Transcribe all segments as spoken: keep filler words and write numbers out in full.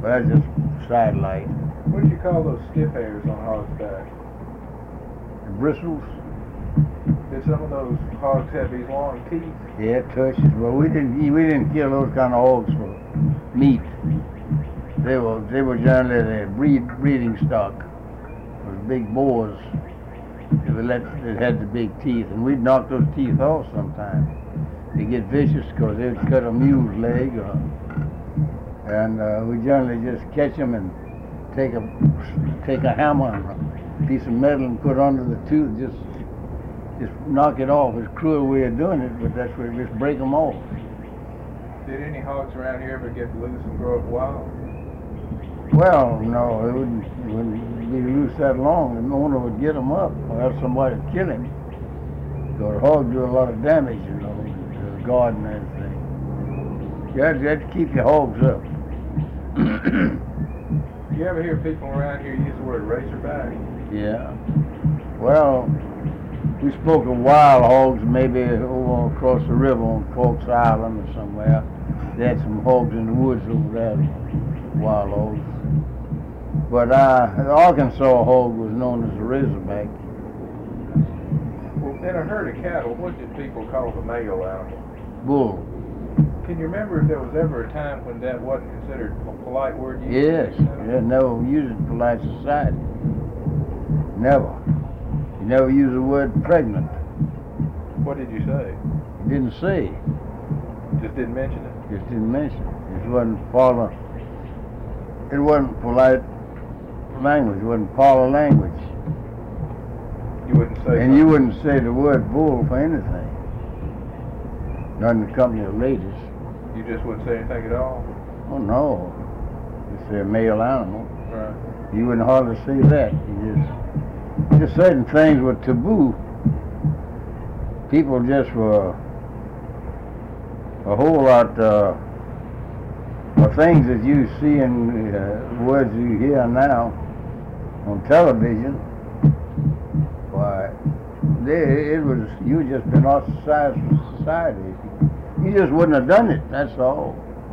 Well, that's just sidelight. What do you call those stiff hairs on hogs' backs? The bristles? Did some of those hogs have these long teeth? Yeah, tushes. Well, we didn't we didn't kill those kind of hogs for meat. They were they were generally the breed breeding stock. Those big boars. They were let, they had the big teeth, and we'd knock those teeth off sometimes. They get vicious because they'd cut a mule's leg, or, and uh, we generally just catch them and take a take a hammer and a piece of metal and put under the tooth, just just knock it off. It's a cruel way of doing it, but that's where we just break them off. Did any hogs around here ever get loose and grow up wild? Well, no, it wouldn't, it wouldn't be loose that long. The owner would get them up, or else somebody would kill him. Because hogs do a lot of damage, you know, to the garden and everything. You have, you have to keep your hogs up. You ever hear people around here use the word razorback? Yeah. Well, we spoke of wild hogs maybe over across the river on Cork's Island or somewhere. They had some hogs in the woods over there, wild hogs. But uh, the Arkansas hog was known as a razorback. Well, in a herd of cattle, what did people call the male animal? Bull. Can you remember if there was ever a time when that wasn't considered a polite word used? Yes. Yeah, never used it in polite society. Never. You never use the word pregnant. What did you say? You didn't say. Just didn't mention it? Just didn't mention it. It wasn't parlor. It wasn't polite language. It wasn't parlor language. You wouldn't say. And you wouldn't say the word bull for anything. Not in the company of ladies. You just wouldn't say anything at all? Oh no. You say a male animal. Right. You wouldn't hardly say that. You just, just certain things were taboo. People just were a whole lot uh, of things that you see in uh, words you hear now on television. Why, they, it was, you just been ostracized from society. You just wouldn't have done it, that's all.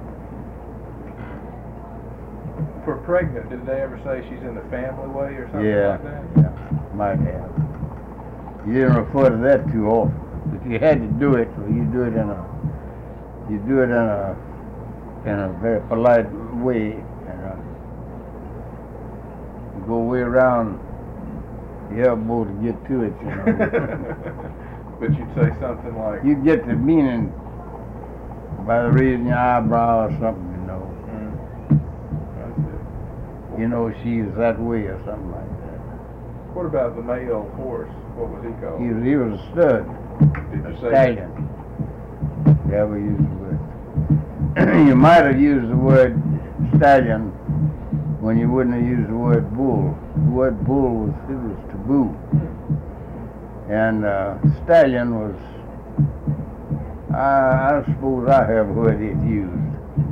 For pregnant, did they ever say she's in the family way or something Yeah, like that? yeah, might have. You didn't refer to that too often. If you had to do it, well, you do it in a, you do it in a, in a very polite way, and uh, you go way around the elbow to get to it, you know. But you'd say something like, You get the meaning by the raising your eyebrow or something, you know. mm, You know she's that way or something like that. what about the male horse? What was he called? He was, he was a stud, Did a you say stallion. Yeah, we used the word. You might have used the word stallion when you wouldn't have used the word bull. The word bull was, it was taboo. And uh, stallion was, I, I suppose I have heard it used.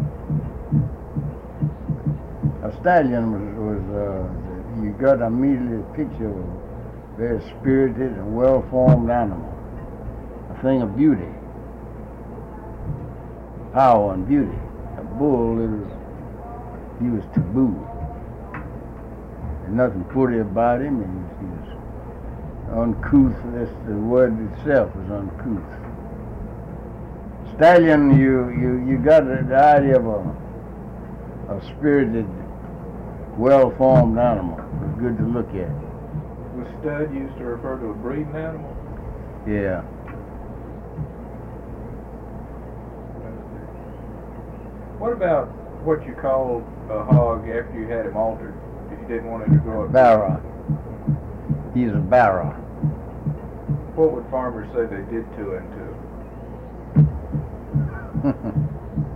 A stallion was, was uh, you got immediately a picture of a very spirited and well-formed animal. A thing of beauty. Power and beauty. A bull, it was, he was taboo. And nothing pretty about him, and he was uncouth. That's the word itself is uncouth. Stallion, you you you got the idea of a a spirited, well-formed animal. It's good to look at. Was stud used to refer to a breeding animal? Yeah. What about what you called a hog after you had him altered? If you didn't want him to grow up? Barra. He's a barra. What would farmers say they did to him to him?